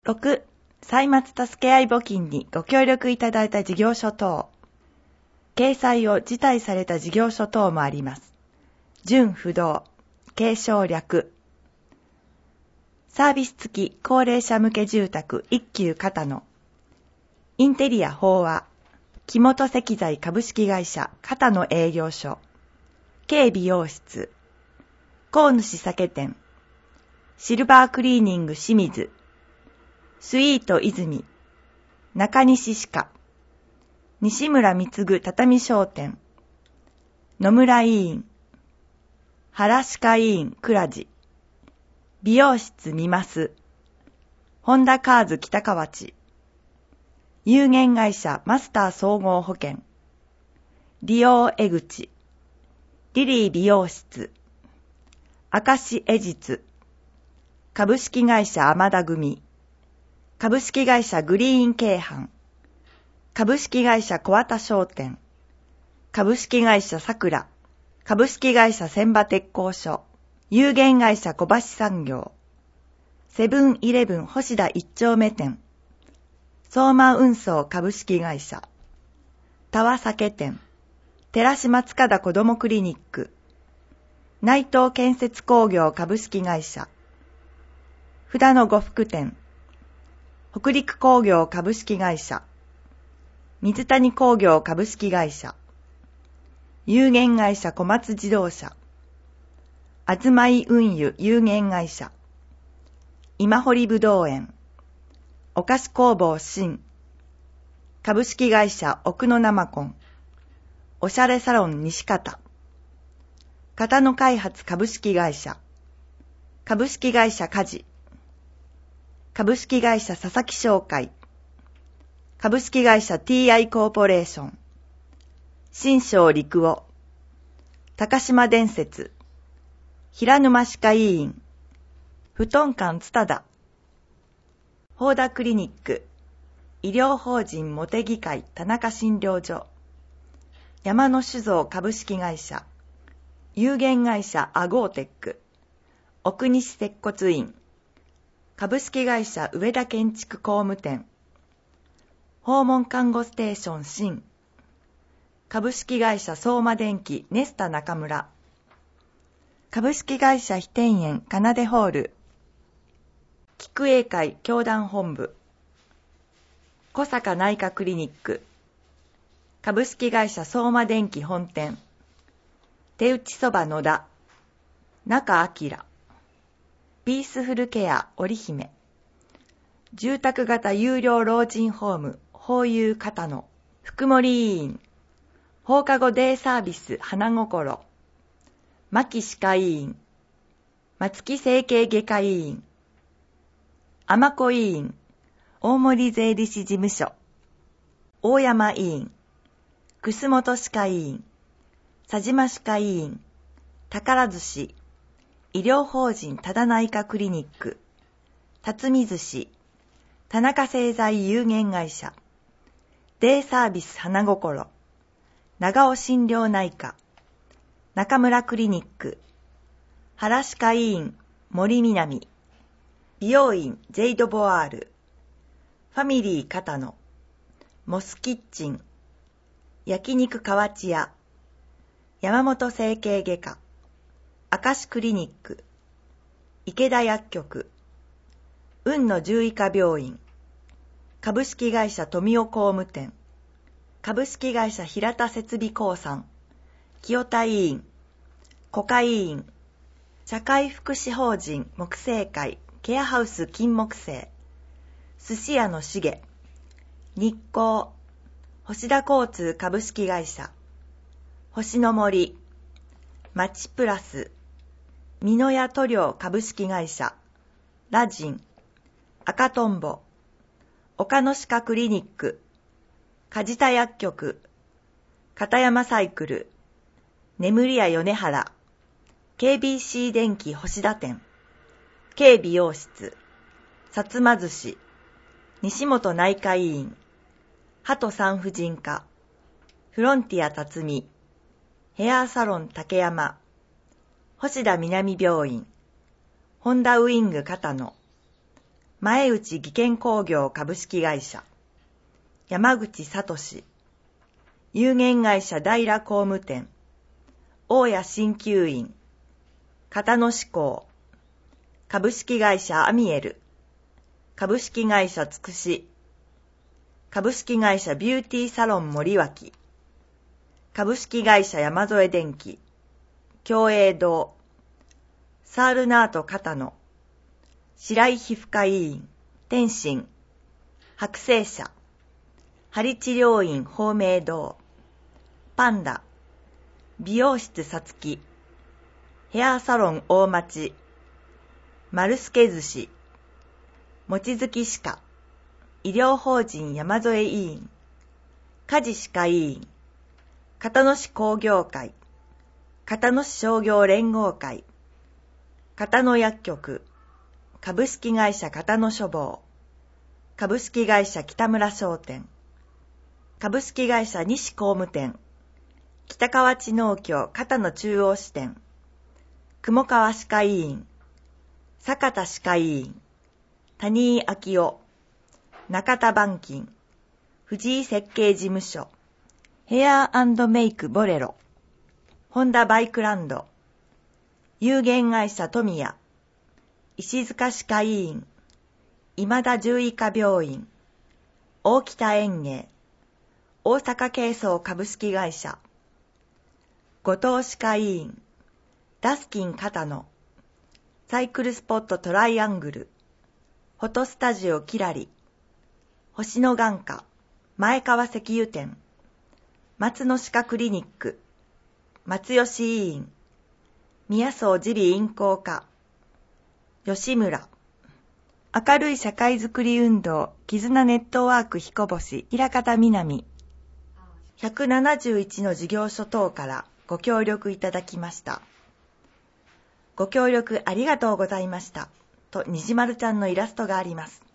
6. 歳末助け合い募金にご協力いただいた事業所等。掲載を辞退された事業所等もあります。準不動、継承略。サービス付き高齢者向け住宅一級片野。インテリア飽和。木本石材株式会社片野営業所。軽美容室。河主酒店。シルバークリーニング清水。スイート泉。中西歯科。西村貢畳商店。野村医院。原歯科医院倉地。美容室みます。ホンダカーズ北河内。有限会社マスター総合保険。利用江口。リリー美容室。明石江実。株式会社天田組。株式会社グリーン京阪。株式会社小畑商店。株式会社桜。株式会社千葉鉄工所。有限会社小橋産業。セブンイレブン星田一丁目店。相馬運送株式会社。田和酒店。寺島塚田子どもクリニック。内藤建設工業株式会社。札野呉服店。北陸工業株式会社。水谷工業株式会社。有限会社小松自動車。あずまい運輸有限会社。今堀ぶどう園。お菓子工房新。株式会社奥野生コン。おしゃれサロン西方。片野開発株式会社。株式会社家事。株式会社佐々木商会。株式会社 TI コーポレーション。新庄陸尾。高島伝説。平沼歯科医院。布団館ツタダ。ホーダクリニック。医療法人茂木会田中診療所。山野酒造株式会社。有限会社アゴーテック。奥西接骨院。株式会社上田建築工務店。訪問看護ステーション新。株式会社相馬電機ネスタ中村。株式会社飛天園かなでホール。菊英会教団本部。小坂内科クリニック。株式会社相馬電機本店。手打ちそば野田。中明。ピースフルケア織姫。住宅型有料老人ホームホーユー片野。福森医院。放課後デイサービス花心。牧歯科医院。松木整形外科医院。天子医院。大森税理士事務所。大山医院。楠本歯科医院。佐島歯科医院。宝寿司。医療法人多田内科クリニック。辰巳寿司。田中製材有限会社。デイサービス花心。長尾診療内科。中村クリニック。原歯科医院森南。美容院ジェイドボワール。ファミリー片野。モスキッチン。焼肉河内屋。山本整形外科。明石クリニック。池田薬局。雲野獣医科病院。株式会社富尾工務店。株式会社平田設備興産。清田医院。古賀医院。社会福祉法人木星会ケアハウス金木星。寿司屋のしげ。日光。星田交通株式会社。星の森。町プラス。美濃屋塗料株式会社。ラジン。赤とんぼ。岡野歯科クリニック。梶田薬局。片山サイクル。眠り屋米原。KBC 電機星田店。軽美容室。薩摩寿司。西本内科医院。鳩産婦人科。フロンティア辰巳。ヘアサロン竹山。星田南病院。ホンダウイング片野。 前内技研工業株式会社、山口聡、有限会社平工務店、大谷鍼灸院、片野志向、株式会社アミエル、株式会社つくし、株式会社ビューティーサロン森脇、株式会社山添電機、共栄堂、サールナート片野、白井皮膚科医院、天心、白生社、針治療院芳明堂、パンダ、美容室さつき、ヘアサロン大町、丸助寿司、もちづき歯科、医療法人山添医院、家事歯科医院、片野市工業会、片野市商業連合会、片野薬局、株式会社片野書房、株式会社北村商店、株式会社西工務店、北河内農協片野中央支店、雲川歯科医院、坂田歯科医院、谷井昭夫、中田板金、藤井設計事務所、ヘア&メイクボレロ、ホンダバイクランド、有限会社富谷、石塚歯科医院、今田獣医科病院、大北園芸、大阪軽装株式会社、後藤歯科医院、ダスキン片野、サイクルスポットトライアングル、フォトスタジオキラリ、星野眼科、前川石油店、松野歯科クリニック、松吉医院、宮総耳鼻咽喉科、吉村、明るい社会づくり運動、絆ネットワーク彦星、平方南、171の事業所等からご協力いただきました。ご協力ありがとうございました。と、にじまるちゃんのイラストがあります。